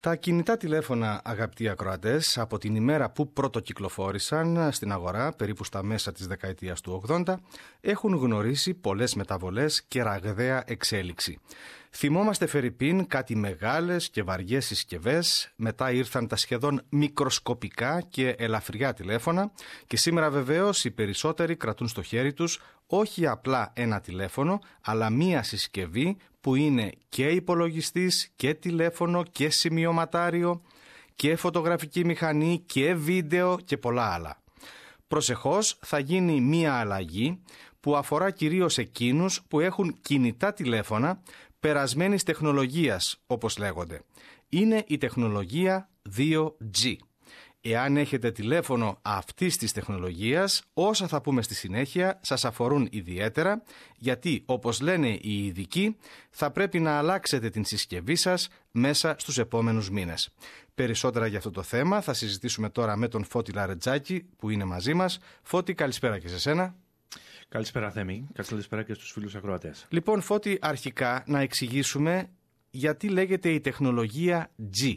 Τα κινητά τηλέφωνα, αγαπητοί ακροατές, από την ημέρα που πρωτοκυκλοφόρησαν στην αγορά, περίπου στα μέσα της δεκαετίας του 80, έχουν γνωρίσει πολλές μεταβολές και ραγδαία εξέλιξη. Θυμόμαστε φερειπίν κάτι μεγάλες και βαριές συσκευές, μετά ήρθαν τα σχεδόν μικροσκοπικά και ελαφριά τηλέφωνα και σήμερα βεβαίως οι περισσότεροι κρατούν στο χέρι τους όχι απλά ένα τηλέφωνο, αλλά μία συσκευή που είναι και υπολογιστής και τηλέφωνο και σημειωματάριο και φωτογραφική μηχανή και βίντεο και πολλά άλλα. Προσεχώς θα γίνει μία αλλαγή που αφορά κυρίως εκείνους που έχουν κινητά τηλέφωνα περασμένης τεχνολογίας, όπως λέγονται. Είναι η τεχνολογία 2G. Εάν έχετε τηλέφωνο αυτής της τεχνολογίας, όσα θα πούμε στη συνέχεια σας αφορούν ιδιαίτερα, γιατί, όπως λένε οι ειδικοί, θα πρέπει να αλλάξετε την συσκευή σας μέσα στους επόμενους μήνες. Περισσότερα για αυτό το θέμα θα συζητήσουμε τώρα με τον Φώτη Λαρετζάκη, που είναι μαζί μας. Φώτη, καλησπέρα και σε σένα. Καλησπέρα Θέμη, καλησπέρα και στους φίλους ακροατές. Λοιπόν, Φώτη, αρχικά να εξηγήσουμε γιατί λέγεται η τεχνολογία G.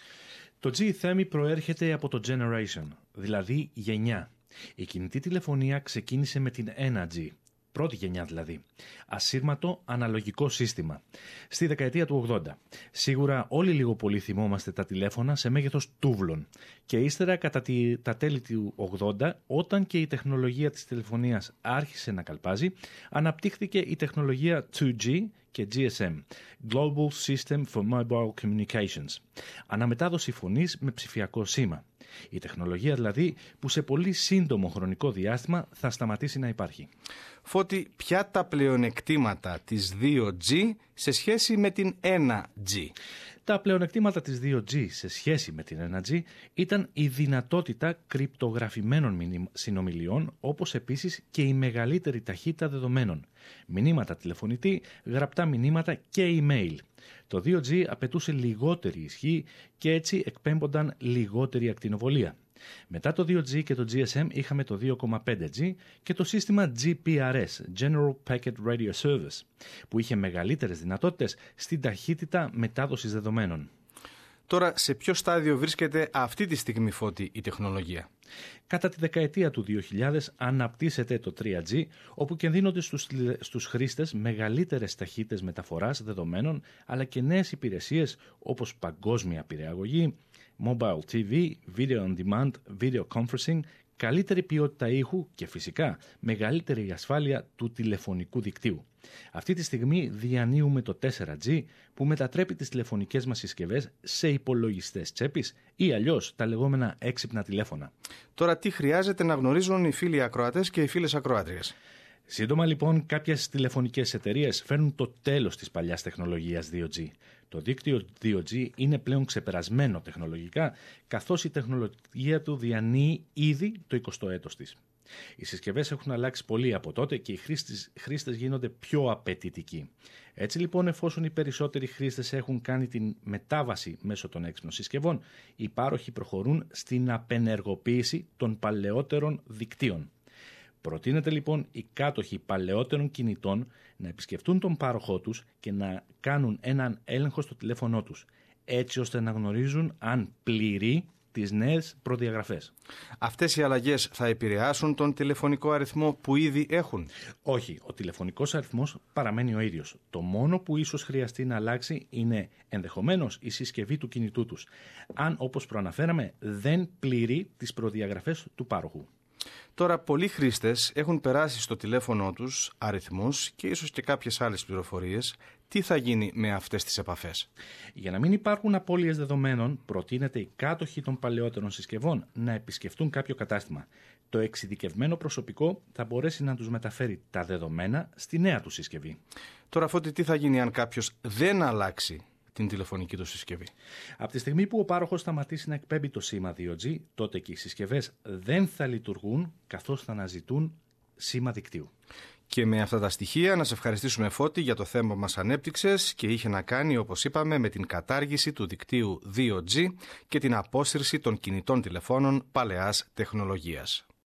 Το G, Θέμη, προέρχεται από το generation, δηλαδή γενιά. Η κινητή τηλεφωνία ξεκίνησε με την 1G, πρώτη γενιά δηλαδή. Ασύρματο αναλογικό σύστημα. Στη δεκαετία του 80. Σίγουρα όλοι λίγο πολύ θυμόμαστε τα τηλέφωνα σε μέγεθος τούβλων. Και ύστερα κατά τα τέλη του 80, όταν και η τεχνολογία της τηλεφωνίας άρχισε να καλπάζει, αναπτύχθηκε η τεχνολογία 2G και GSM, Global System for Mobile Communications, αναμετάδοση φωνής με ψηφιακό σήμα. Η τεχνολογία δηλαδή που σε πολύ σύντομο χρονικό διάστημα θα σταματήσει να υπάρχει. Φώτη, ποια τα πλεονεκτήματα της 2G σε σχέση με την 1G? Τα πλεονεκτήματα της 2G σε σχέση με την 1G ήταν η δυνατότητα κρυπτογραφημένων συνομιλιών, όπως επίσης και η μεγαλύτερη ταχύτητα δεδομένων. Μηνύματα τηλεφωνητή, γραπτά μηνύματα και email. Το 2G απαιτούσε λιγότερη ισχύ και έτσι εκπέμπονταν λιγότερη ακτινοβολία. Μετά το 2G και το GSM είχαμε το 2,5G και το σύστημα GPRS, General Packet Radio Service, που είχε μεγαλύτερες δυνατότητες στην ταχύτητα μετάδοσης δεδομένων. Τώρα, σε ποιο στάδιο βρίσκεται αυτή τη στιγμή, Φώτη, η τεχνολογία? Κατά τη δεκαετία του 2000 αναπτύσσεται το 3G, όπου και δίνονται στους χρήστες μεγαλύτερες ταχύτητες μεταφοράς δεδομένων, αλλά και νέες υπηρεσίες όπως παγκόσμια περιαγωγή, mobile TV, video on demand, video conferencing, καλύτερη ποιότητα ήχου και φυσικά μεγαλύτερη ασφάλεια του τηλεφωνικού δικτύου. Αυτή τη στιγμή διανύουμε το 4G που μετατρέπει τις τηλεφωνικές μας συσκευές σε υπολογιστές τσέπης ή αλλιώς τα λεγόμενα έξυπνα τηλέφωνα. Τώρα, τι χρειάζεται να γνωρίζουν οι φίλοι ακροατές και οι φίλες ακροάτριες? Σύντομα λοιπόν, κάποιες τηλεφωνικές εταιρείες φέρνουν το τέλος της παλιάς τεχνολογίας 2G. Το δίκτυο 2G είναι πλέον ξεπερασμένο τεχνολογικά, καθώς η τεχνολογία του διανύει ήδη το 20ο έτος της. Οι συσκευές έχουν αλλάξει πολύ από τότε και οι χρήστες γίνονται πιο απαιτητικοί. Έτσι λοιπόν, εφόσον οι περισσότεροι χρήστες έχουν κάνει την μετάβαση μέσω των έξυπνων συσκευών, οι πάροχοι προχωρούν στην απενεργοποίηση των παλαιότερων δικτύων. Προτείνεται λοιπόν οι κάτοχοι παλαιότερων κινητών να επισκεφτούν τον πάροχό τους και να κάνουν έναν έλεγχο στο τηλέφωνό τους, έτσι ώστε να γνωρίζουν αν πληρεί τις νέες προδιαγραφές. Αυτές οι αλλαγές θα επηρεάσουν τον τηλεφωνικό αριθμό που ήδη έχουν? Όχι, ο τηλεφωνικός αριθμός παραμένει ο ίδιος. Το μόνο που ίσως χρειαστεί να αλλάξει είναι ενδεχομένως η συσκευή του κινητού τους, αν, όπως προαναφέραμε, δεν πληρεί τις προδιαγραφές του πάροχου. Τώρα, πολλοί χρήστες έχουν περάσει στο τηλέφωνο τους αριθμούς και ίσως και κάποιες άλλες πληροφορίες. Τι θα γίνει με αυτές τις επαφές? Για να μην υπάρχουν απώλειες δεδομένων, προτείνεται οι κάτοχοι των παλαιότερων συσκευών να επισκεφτούν κάποιο κατάστημα. Το εξειδικευμένο προσωπικό θα μπορέσει να τους μεταφέρει τα δεδομένα στη νέα του συσκευή. Τώρα, Φώτη, τι θα γίνει αν κάποιος δεν αλλάξει την τηλεφωνική του συσκευή? Από τη στιγμή που ο πάροχος σταματήσει να εκπέμπει το σήμα 2G, τότε και οι συσκευές δεν θα λειτουργούν, καθώς θα αναζητούν σήμα δικτύου. Και με αυτά τα στοιχεία να σε ευχαριστήσουμε, Φώτη, για το θέμα που μας ανέπτυξες και είχε να κάνει, όπως είπαμε, με την κατάργηση του δικτύου 2G και την απόσυρση των κινητών τηλεφώνων παλαιάς τεχνολογίας.